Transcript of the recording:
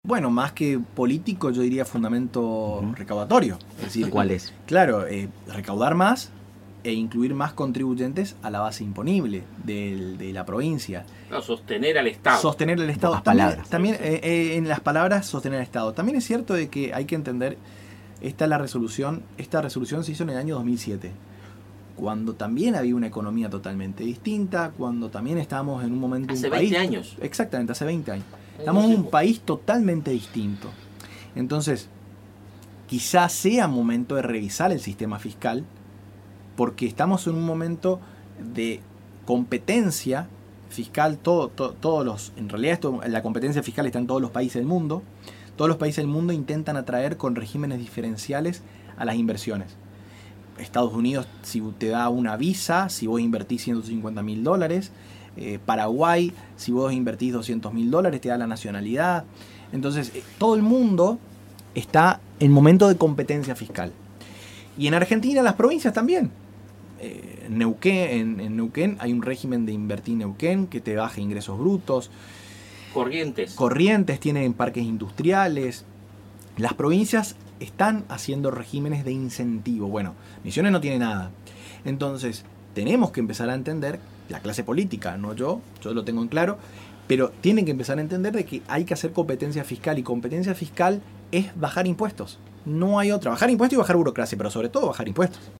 Bueno, más que político, yo diría fundamento recaudatorio. Es decir, ¿cuál es? Claro, recaudar más e incluir más contribuyentes a la base imponible de la provincia. No, sostener al Estado. Sostener al Estado. Pocas palabras. También en las palabras, sostener al Estado. También es cierto de que hay que entender, esta resolución se hizo en el año 2007, cuando también había una economía totalmente distinta, cuando también estábamos en un momento... Hace un 20 país, años. Exactamente, hace 20 años. Estamos en un país totalmente distinto. Entonces, quizás sea momento de revisar el sistema fiscal, porque estamos en un momento de competencia fiscal, en realidad la competencia fiscal está en todos los países del mundo. Todos los países del mundo intentan atraer con regímenes diferenciales a las inversiones. Estados Unidos, si te da una visa, si vos invertís $150.000, Paraguay, si vos invertís $200.000, te da la nacionalidad. Entonces, todo el mundo está en momento de competencia fiscal. Y en Argentina, las provincias también. En Neuquén hay un régimen de invertir en Neuquén que te baja ingresos brutos. Corrientes tienen parques industriales. Las provincias están haciendo regímenes de incentivo. Bueno, Misiones no tiene nada. Entonces, tenemos que empezar a entender, la clase política, no yo lo tengo en claro, pero tienen que empezar a entender de que hay que hacer competencia fiscal, y competencia fiscal es bajar impuestos. No hay otra. Bajar impuestos y bajar burocracia, pero sobre todo bajar impuestos.